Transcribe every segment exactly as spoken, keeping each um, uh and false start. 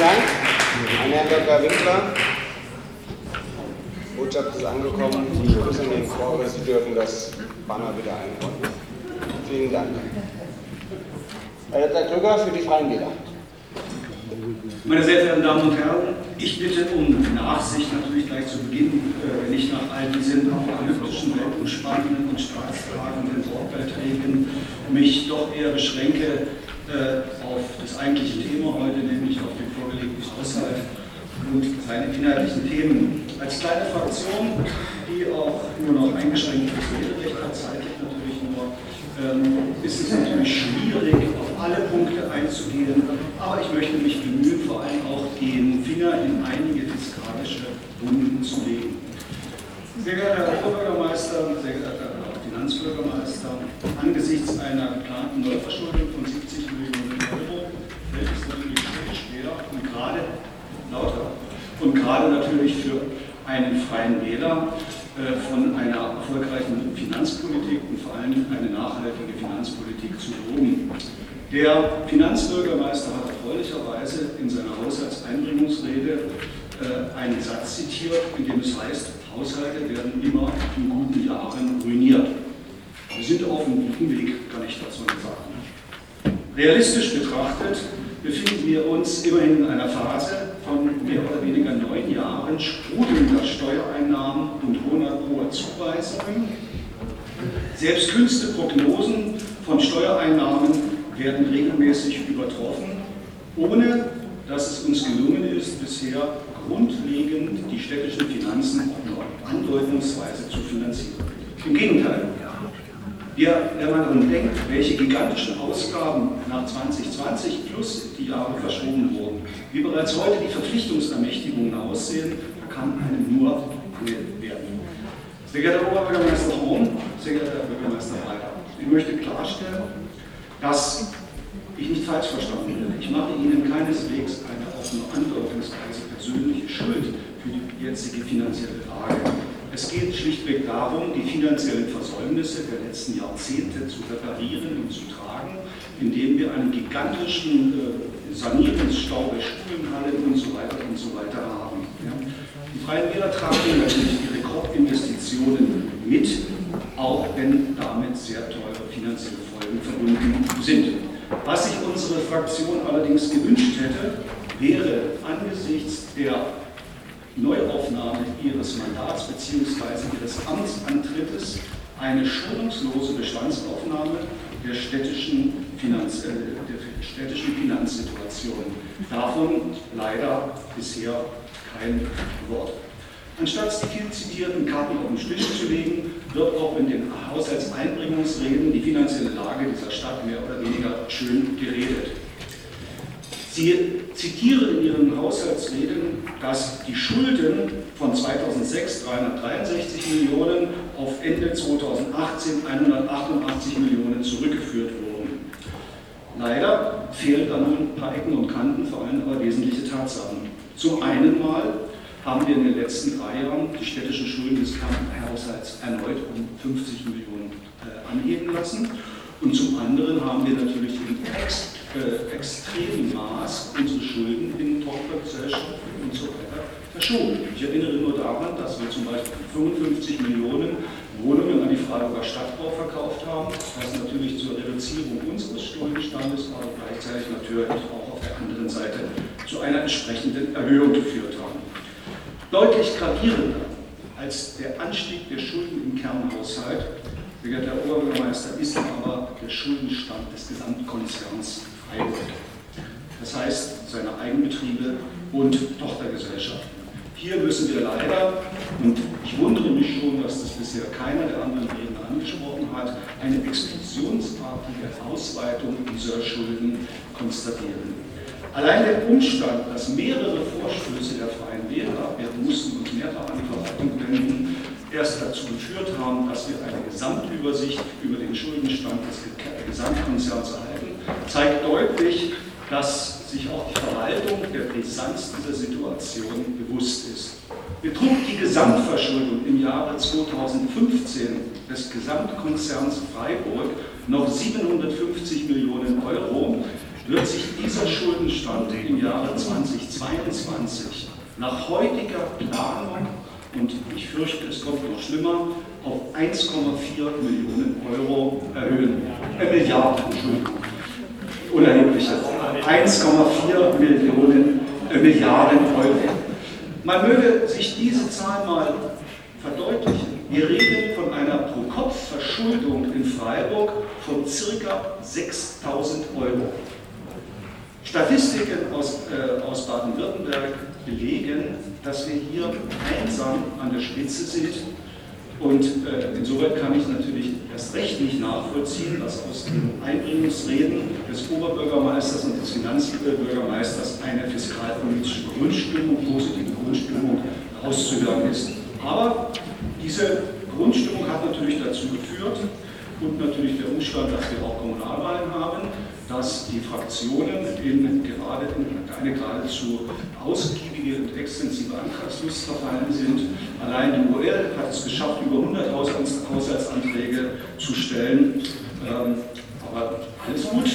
Dank an Herrn Doktor Winkler. Die Botschaft ist angekommen. Ich begrüße den Vorwurf, Sie dürfen das Banner wieder einräumen. Vielen Dank. Herr Doktor Krüger für die Freien Wähler. Meine sehr verehrten Damen und Herren, ich bitte um Nachsicht natürlich gleich zu Beginn, wenn ich nach all diesen apokalyptischen, weltumspannenden und staatstragenden Wortbeiträgen mich doch eher beschränke auf das eigentliche Thema heute, nämlich auf den vorgelegten Haushalt und seine inhaltlichen Themen. Als kleine Fraktion, die auch nur noch eingeschränktes Rederecht hat, zeitlich natürlich nur, ähm, ist es natürlich schwierig, auf alle Punkte einzugehen, aber ich möchte mich bemühen, vor allem auch den Finger in einige fiskalische Wunden zu legen. Sehr geehrter Herr Oberbürgermeister, sehr geehrter Herr Finanzbürgermeister, angesichts einer geplanten Neuverschuldung von siebzig Millionen Euro fällt es natürlich schwer und gerade lauter und gerade natürlich für einen freien Wähler äh, von einer erfolgreichen Finanzpolitik und vor allem eine nachhaltige Finanzpolitik zu loben. Der Finanzbürgermeister hat erfreulicherweise in seiner Haushaltseinbringungsrede äh, einen Satz zitiert, in dem es heißt, Haushalte werden immer in guten Jahren ruiniert. Wir sind auf einem guten Weg, kann ich dazu sagen. Realistisch betrachtet befinden wir uns immerhin in einer Phase von mehr oder weniger neun Jahren sprudelnder Steuereinnahmen und hoher Zuweisungen. Selbst kühnste Prognosen von Steuereinnahmen werden regelmäßig übertroffen, ohne dass es uns gelungen ist, bisher grundlegend die städtischen Finanzen nur andeutungsweise zu finanzieren. Im Gegenteil, wer, wenn man daran denkt, welche gigantischen Ausgaben nach zwanzig zwanzig plus die Jahre verschoben wurden, wie bereits heute die Verpflichtungsermächtigungen aussehen, da kann einem nur angehört werden. Sehr geehrter Oberbürgermeister Horn, sehr geehrter Herr Bürgermeister Reiter, ich möchte klarstellen, dass ich nicht falsch verstanden werde. Ich mache Ihnen keineswegs eine auch nur andeutungsweise persönliche Schuld für die jetzige finanzielle Lage. Es geht schlichtweg darum, die finanziellen Versäumnisse der letzten Jahrzehnte zu reparieren und zu tragen, indem wir einen gigantischen äh, Sanierungsstau bei Schulenhallen und so weiter und so weiter haben. Ja. Die Freien Wähler tragen natürlich die Rekordinvestitionen mit, auch wenn damit sehr teure finanzielle Folgen verbunden sind. Was sich unsere Fraktion allerdings gewünscht hätte, wäre angesichts der Neuaufnahme ihres Mandats bzw. ihres Amtsantrittes eine schonungslose Bestandsaufnahme der städtischen, Finanz, äh, der städtischen Finanzsituation. Davon leider bisher kein Wort. Anstatt die viel zitierten Karten auf den Tisch zu legen, wird auch in den Haushaltseinbringungsreden die finanzielle Lage dieser Stadt mehr oder weniger schön geredet. Sie zitieren in Ihren Haushaltsreden, dass die Schulden von zweitausendsechs dreihundertdreiundsechzig Millionen auf Ende zweitausendachtzehn hundertachtundachtzig Millionen zurückgeführt wurden. Leider fehlen da nun ein paar Ecken und Kanten, vor allem aber wesentliche Tatsachen. Zum einen mal haben wir in den letzten drei Jahren die städtischen Schulden des Kernhaushalts erneut um fünfzig Millionen äh, anheben lassen. Und zum anderen haben wir natürlich im ex, äh, extremen Maß unsere Schulden in Tochtergesellschaften und so weiter verschoben. Ich erinnere nur daran, dass wir zum Beispiel fünfundfünfzig Millionen Wohnungen an die Freiburger Stadtbau verkauft haben, was natürlich zur Reduzierung unseres Schuldenstandes, aber gleichzeitig natürlich auch auf der anderen Seite zu einer entsprechenden Erhöhung geführt haben. Deutlich gravierender als der Anstieg der Schulden im Kernhaushalt, sehr geehrter Herr Oberbürgermeister, ist aber der Schuldenstand des Gesamtkonzerns Freiburg. Das heißt, seine Eigenbetriebe und Tochtergesellschaften. Hier müssen wir leider, und ich wundere mich schon, dass das bisher keiner der anderen Redner angesprochen hat, eine explosionsartige Ausweitung dieser Schulden konstatieren. Allein der Umstand, dass mehrere Vorstöße der Freien Wähler, wir mussten uns mehrfach an die Verwaltung wenden, erst dazu geführt haben, dass wir eine Gesamtübersicht über den Schuldenstand des Gesamtkonzerns erhalten, zeigt deutlich, dass sich auch die Verwaltung der Brisanz dieser Situation bewusst ist. Betrug die Gesamtverschuldung im Jahre zweitausendfünfzehn des Gesamtkonzerns Freiburg noch siebenhundertfünfzig Millionen Euro, wird sich dieser Schuldenstand im Jahre zweitausendzweiundzwanzig nach heutiger Planung, und ich fürchte, es kommt noch schlimmer, auf eins Komma vier Millionen Euro erhöhen. Äh, Milliarden, Entschuldigung. Unerhebliche. eins Komma vier Millionen, äh, Milliarden Euro. Man möge sich diese Zahl mal verdeutlichen. Wir reden von einer Pro-Kopf-Verschuldung in Freiburg von ca. sechstausend Euro. Statistiken aus, äh, aus Baden-Württemberg belegen, dass wir hier einsam an der Spitze sind. Und äh, insoweit kann ich natürlich erst recht nicht nachvollziehen, was aus den Einbringungsreden des Oberbürgermeisters und des Finanzbürgermeisters eine fiskalpolitische Grundstimmung, positive Grundstimmung auszuhören ist. Aber diese Grundstimmung hat natürlich dazu geführt, und natürlich der Umstand, dass wir auch Kommunalwahlen haben, dass die Fraktionen in gerade in eine geradezu ausgiebige und extensive Antragslust verfallen sind. Allein die U L hat es geschafft, über hundert Haushaltsanträge zu stellen. Ähm, aber alles gut.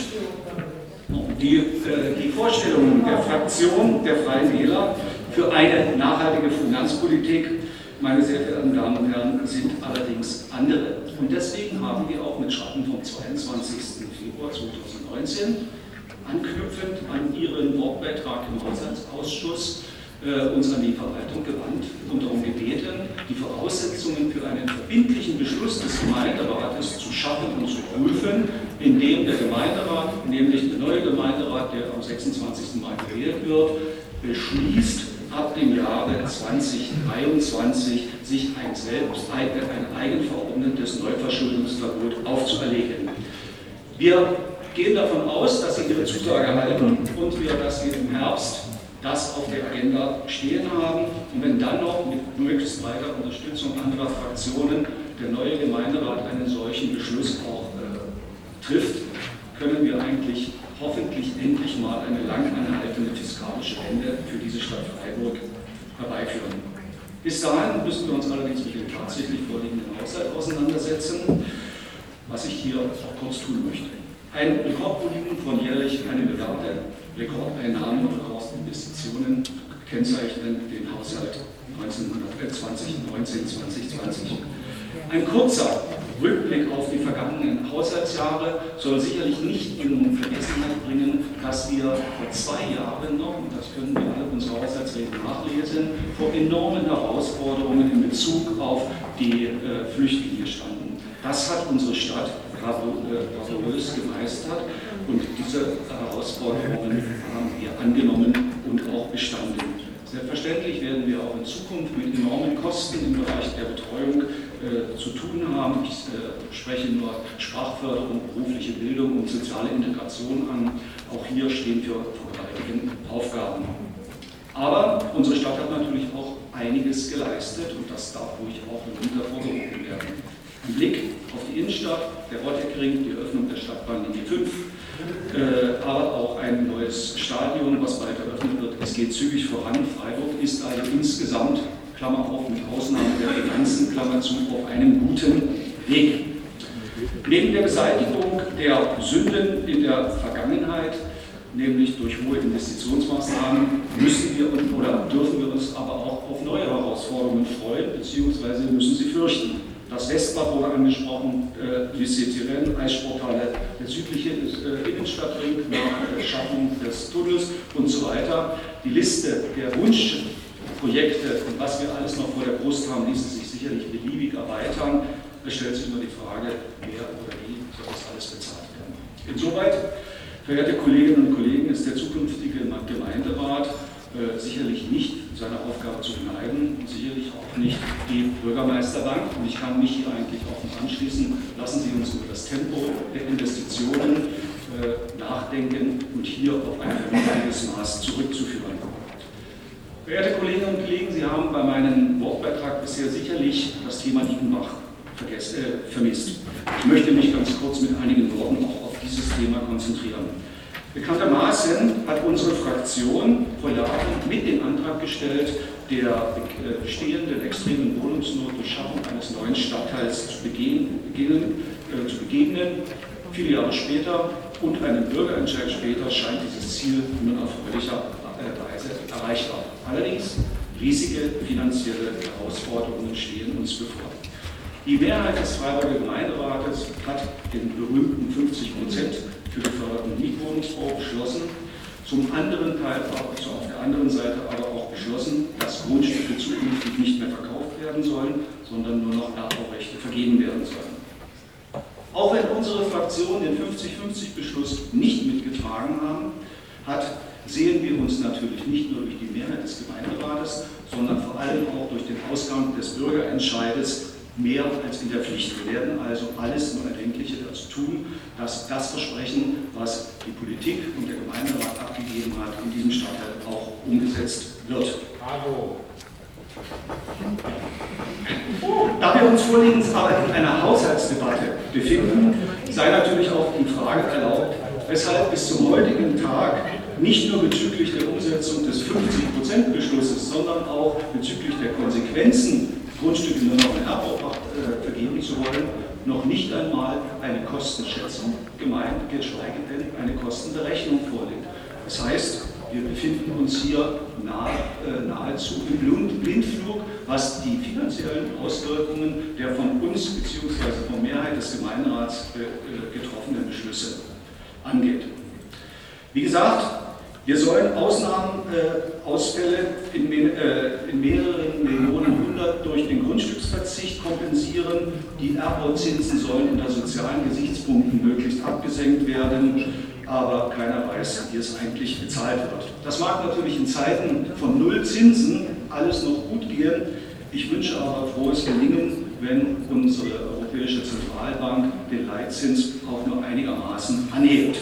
Die, äh, die Vorstellungen der Fraktion der Freien Wähler für eine nachhaltige Finanzpolitik, meine sehr verehrten Damen und Herren, sind allerdings andere. Und deswegen haben wir auch mit Schreiben vom zweiundzwanzigsten Februar zweitausendneunzehn, anknüpfend an Ihren Wortbeitrag im Haushaltsausschuss, äh, uns an die Verwaltung gewandt und darum gebeten, die Voraussetzungen für einen verbindlichen Beschluss des Gemeinderates zu schaffen und zu prüfen, indem der Gemeinderat, nämlich der neue Gemeinderat, der am sechsundzwanzigsten Mai gewählt wird, beschließt, ab dem Jahre zweitausenddreiundzwanzig sich ein, selbst, ein, ein eigenverordnetes Neuverschuldungsverbot aufzuerlegen. Wir gehen davon aus, dass Sie Ihre Zusage halten und wir, dass wir im Herbst das auf der Agenda stehen haben. Und wenn dann noch mit möglichst breiter Unterstützung anderer Fraktionen der neue Gemeinderat einen solchen Beschluss auch äh, trifft, können wir eigentlich hoffentlich endlich mal eine lang anhaltende fiskalische Wende für diese Stadt Freiburg herbeiführen. Bis dahin müssen wir uns allerdings mit dem tatsächlich vorliegenden Haushalt auseinandersetzen, was ich hier auch kurz tun möchte. Ein Rekordvolumen von jährlich eine Milliarde Rekordeinnahmen und Rekordinvestitionen kennzeichnen den Haushalt zweitausendneunzehn zwanzig. Ein kurzer Rückblick auf die vergangenen Haushaltsjahre soll sicherlich nicht in Vergessenheit bringen, dass wir vor zwei Jahren noch, und das können wir alle unsere Haushaltsreden nachlesen, vor enormen Herausforderungen in Bezug auf die äh, Flüchtlinge standen. Das hat unsere Stadt bravourös gemeistert und diese Herausforderungen haben wir angenommen und auch bestanden. Selbstverständlich werden wir auch in Zukunft mit enormen Kosten im Bereich der Betreuung äh, zu tun haben. Ich äh, spreche nur Sprachförderung, berufliche Bildung und soziale Integration an. Auch hier stehen wir vor gewaltigen Aufgaben. Aber unsere Stadt hat natürlich auch einiges geleistet und das darf ruhig auch in hervorgehoben werden. Ein Blick auf die Innenstadt, der Rotteckring, die Eröffnung der Stadtbahnlinie fünf, äh, aber auch ein neues Stadion, was bald eröffnet wird. Es geht zügig voran. Freiburg ist also insgesamt, Klammer auf, mit Ausnahme der Finanzen, Klammer zu, auf einem guten Weg. Neben der Beseitigung der Sünden in der Vergangenheit, nämlich durch hohe Investitionsmaßnahmen, müssen wir uns oder dürfen wir uns aber auch auf neue Herausforderungen freuen, beziehungsweise müssen sie fürchten. Das Westbad wurde angesprochen, äh, Lycée-Tirenne, Eissporthalle, der südliche äh, Innenstadtring nach äh, Schaffung des Tunnels und so weiter. Die Liste der Wunschprojekte und was wir alles noch vor der Brust haben, ließe sich sicherlich beliebig erweitern. Es stellt sich immer die Frage, wer oder wie soll das alles bezahlt werden. Insoweit, verehrte Kolleginnen und Kollegen, ist der zukünftige Gemeinderat äh, sicherlich nicht seiner Aufgabe zu beneiden und sicherlich auch nicht die Bürgermeisterbank. Und ich kann mich hier eigentlich offen anschließen. Lassen Sie uns über das Tempo der Investitionen äh, nachdenken und hier auf ein vernünftiges Maß zurückzuführen. Verehrte Kolleginnen und Kollegen, Sie haben bei meinem Wortbeitrag bisher sicherlich das Thema Dietenbach vergessen, äh, vermisst. Ich möchte mich ganz kurz mit einigen Worten auch auf dieses Thema konzentrieren. Bekanntermaßen hat unsere Fraktion vor Jahren mit dem Antrag gestellt, der bestehenden extremen Wohnungsnot durch Schaffung eines neuen Stadtteils zu begegnen, äh, zu begegnen. Viele Jahre später und einem Bürgerentscheid später scheint dieses Ziel nun auf fröhlicher Weise erreichbar. Allerdings riesige finanzielle Herausforderungen stehen uns bevor. Die Mehrheit des Freiburger Gemeinderates hat den berühmten fünfzig Prozent für den förderten Mietwohnungsbau beschlossen, zum anderen Teil, also auf der anderen Seite aber auch beschlossen, dass Grundstücke zukünftig nicht mehr verkauft werden sollen, sondern nur noch Erbbaurechte vergeben werden sollen. Auch wenn unsere Fraktion den fünfzig fünfzig Beschluss nicht mitgetragen haben, hat, sehen wir uns natürlich nicht nur durch die Mehrheit des Gemeinderates, sondern vor allem auch durch den Ausgang des Bürgerentscheides mehr als in der Pflicht. Wir werden also alles nur Erdenkliche dazu tun, dass das Versprechen, was die Politik und der Gemeinderat abgegeben hat, in diesem Stadtteil auch umgesetzt wird. Bravo. Da wir uns vorliegend aber in einer Haushaltsdebatte befinden, sei natürlich auch die Frage erlaubt, weshalb bis zum heutigen Tag nicht nur bezüglich der Umsetzung des fünfzig Prozent Beschlusses, sondern auch bezüglich der Konsequenzen, Grundstücke nur noch in Erbbau äh, vergeben zu wollen, noch nicht einmal eine Kostenschätzung gemeint, geschweige denn eine Kostenberechnung vorliegt. Das heißt, wir befinden uns hier nahe, äh, nahezu im Blindflug, was die finanziellen Auswirkungen der von uns bzw. von Mehrheit des Gemeinderats äh, getroffenen Beschlüsse angeht. Wie gesagt, wir sollen Ausnahmeausfälle äh, in, äh, in mehreren Millionen hundert durch den Grundstücksverzicht kompensieren. Die Erbbauzinsen sollen unter sozialen Gesichtspunkten möglichst abgesenkt werden, aber keiner weiß, wie es eigentlich bezahlt wird. Das mag natürlich in Zeiten von Nullzinsen alles noch gut gehen. Ich wünsche aber frohes Gelingen, wenn unsere Europäische Zentralbank den Leitzins auch nur einigermaßen anhebt.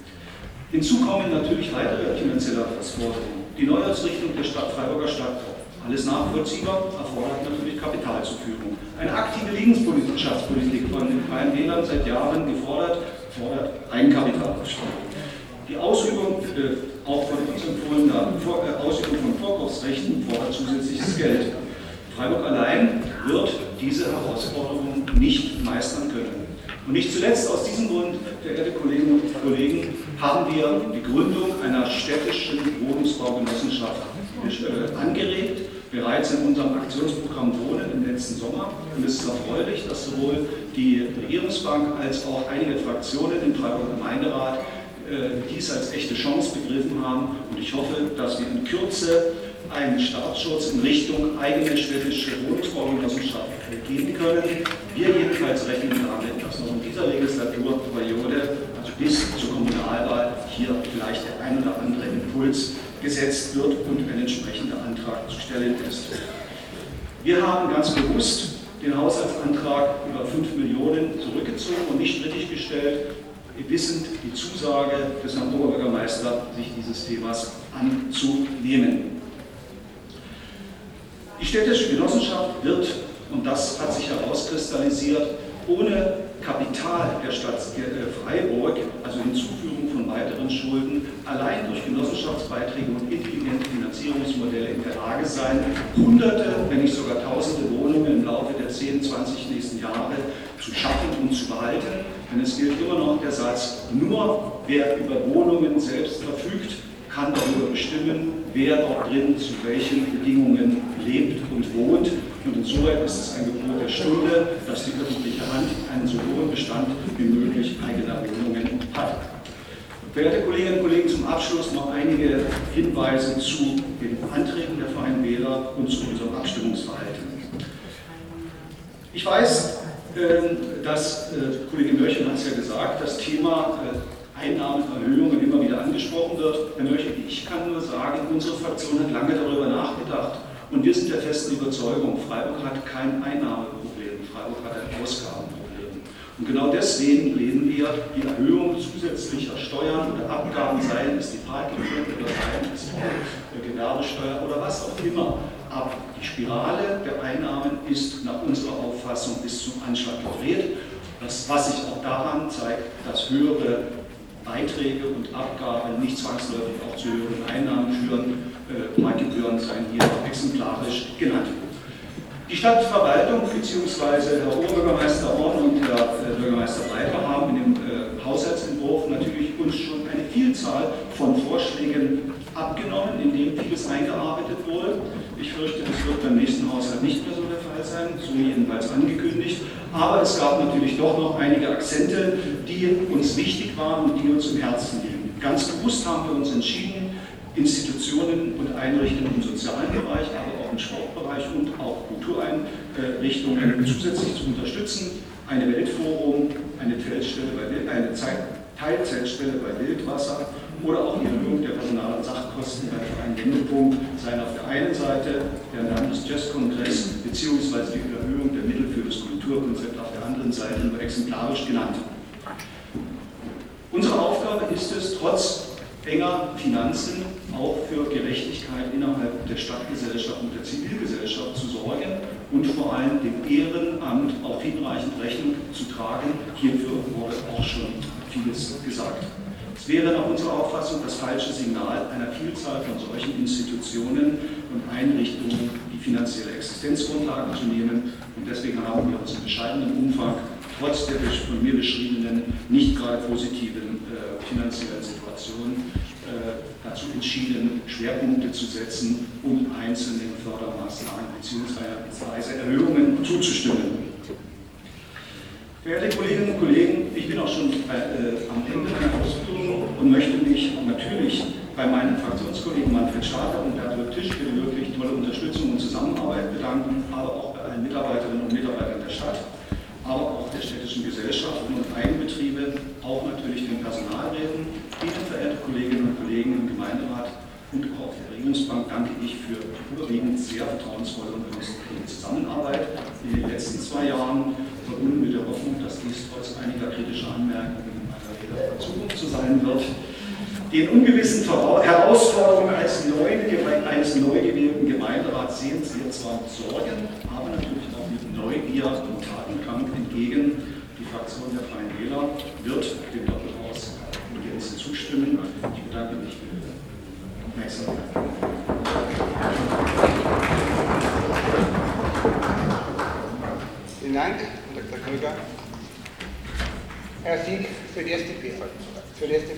Hinzu kommen natürlich weitere finanzielle Herausforderungen. Die Neuausrichtung der Stadt Freiburger Stadtbau. Alles nachvollziehbar, erfordert natürlich Kapitalzuführung. Eine aktive Liegenschaftspolitik von den Freien Wählern seit Jahren gefordert, fordert Eigenkapitalaufstellung. Die Ausübung, äh, auch von uns empfohlener Vor äh, Ausübung von Vorkaufsrechten fordert zusätzliches Geld. Freiburg allein wird diese Herausforderungen nicht meistern können. Und nicht zuletzt aus diesem Grund, verehrte Kolleginnen und Kollegen, haben wir die Gründung einer städtischen Wohnungsbaugenossenschaft äh, angeregt, bereits in unserem Aktionsprogramm Wohnen im letzten Sommer. Und es ist erfreulich, dass sowohl die Regierungsbank als auch einige Fraktionen im Freiburger Gemeinderat äh, dies als echte Chance begriffen haben. Und ich hoffe, dass wir in Kürze einen Staatsschutz in Richtung eigene städtische Wohnungsbaugenossenschaft geben können. Wir jedenfalls rechnen damit, dass noch in dieser Legislaturperiode, also bis zur Kommunalwahl, hier vielleicht der ein oder andere Impuls gesetzt wird und ein entsprechender Antrag zu stellen ist. Wir haben ganz bewusst den Haushaltsantrag über fünf Millionen zurückgezogen und nicht strittig gestellt, wissend die Zusage des Herrn Oberbürgermeisters, sich dieses Themas anzunehmen. Die städtische Genossenschaft wird, und das hat sich herauskristallisiert, ohne Kapital der Stadt Freiburg, also Hinzufügung von weiteren Schulden, allein durch Genossenschaftsbeiträge und intelligente Finanzierungsmodelle in der Lage sein, Hunderte, wenn nicht sogar Tausende Wohnungen im Laufe der zehn, zwanzig nächsten Jahre zu schaffen und zu behalten. Denn es gilt immer noch der Satz, nur wer über Wohnungen selbst verfügt, kann darüber bestimmen, wer dort drin zu welchen Bedingungen lebt und wohnt. Und insoweit ist es ein Gebot der Stunde, dass die öffentliche Hand einen so hohen Bestand wie möglich eigener Wohnungen hat. Verehrte Kolleginnen und Kollegen, zum Abschluss noch einige Hinweise zu den Anträgen der Freien Wähler und zu unserem Abstimmungsverhalten. Ich weiß, dass, Kollege Mörchen hat es ja gesagt, das Thema Einnahmenerhöhungen immer wieder angesprochen wird. Herr Mörchen, ich kann nur sagen, unsere Fraktion hat lange darüber nachgedacht und wir sind der festen Überzeugung, Freiburg hat kein Einnahmeproblem, Freiburg hat ein Ausgabenproblem. Und genau deswegen lehnen wir die Erhöhung zusätzlicher Steuern oder Abgaben, seien es die Parkgebühren oder seien es die Gewerbesteuer oder was auch immer, ab. Die Spirale der Einnahmen ist nach unserer Auffassung bis zum Anschlag gedreht, das, was sich auch daran zeigt, dass höhere Beiträge und Abgaben nicht zwangsläufig auch zu höheren Einnahmen führen. Äh, Parkgebühren seien hier exemplarisch genannt. Die Stadtverwaltung bzw. Herr Oberbürgermeister Horn und Herr äh, Bürgermeister Breiter haben in dem äh, Haushaltsentwurf natürlich Vielzahl von Vorschlägen abgenommen, in denen vieles eingearbeitet wurde. Ich fürchte, das wird beim nächsten Haushalt nicht mehr so der Fall sein, so jedenfalls angekündigt. Aber es gab natürlich doch noch einige Akzente, die uns wichtig waren und die uns im Herzen liegen. Ganz bewusst haben wir uns entschieden, Institutionen und Einrichtungen im sozialen Bereich, aber auch im Sportbereich und auch Kultureinrichtungen zusätzlich zu unterstützen. Eine Weltforum, eine, Feldstelle bei Wild, eine Teilzeitstelle bei Wildwasser oder auch die Erhöhung der Personal- und Sachkosten bei Verein Wendepunkt seien auf der einen Seite der Landesjazzkongress bzw. die Erhöhung der Mittel für das Kulturkonzept auf der anderen Seite nur exemplarisch genannt. Unsere Aufgabe ist es, trotz enger Finanzen auch für Gerechtigkeit innerhalb der Stadtgesellschaft und der Zivilgesellschaft zu sorgen und vor allem dem Ehrenamt auch hinreichend Rechnung zu tragen. Hierfür wurde auch schon vieles gesagt. Es wäre nach unserer Auffassung das falsche Signal einer Vielzahl von solchen Institutionen und Einrichtungen, die finanzielle Existenzgrundlagen zu nehmen. Und deswegen haben wir uns in bescheidenem Umfang trotz der von mir beschriebenen nicht gerade positiven äh, finanziellen Situation äh, dazu entschieden, Schwerpunkte zu setzen und einzelnen Fördermaßnahmen bzw. Erhöhungen zuzustimmen. Verehrte Kolleginnen und Kollegen, ich bin auch schon bei, äh, am Ende meiner Ausführungen und möchte mich natürlich bei meinem Fraktionskollegen Manfred Stadler und Bertolt Tisch für die wirklich tolle Unterstützung und Zusammenarbeit bedanken, aber auch bei allen Mitarbeiterinnen und Mitarbeitern der Stadt, aber auch der städtischen Gesellschaften und Eigenbetriebe, auch natürlich den Personalräten. Ihnen, verehrte Kolleginnen und Kollegen im Gemeinderat und auch auf der Regierungsbank, danke ich für überwiegend sehr vertrauensvolle und konstruktive Zusammenarbeit in den letzten zwei Jahren, verbunden mit der Hoffnung, dass dies trotz einiger kritischer Anmerkungen in meiner Rede für Zukunft zu sein wird. Den ungewissen Herausforderungen als neu, eines neu gewählten Gemeinderats sehen wir zwar mit Sorgen, aber natürlich auch mit Neugier und Tatendrang entgegen. Die Fraktion der Freien Wähler wird dem Doppelhaus in Gänze zustimmen. Ich bedanke mich für Ihre Aufmerksamkeit. Vielen Dank, Doktor Krüger. Herr Sieg für die S D P. Für die S D P.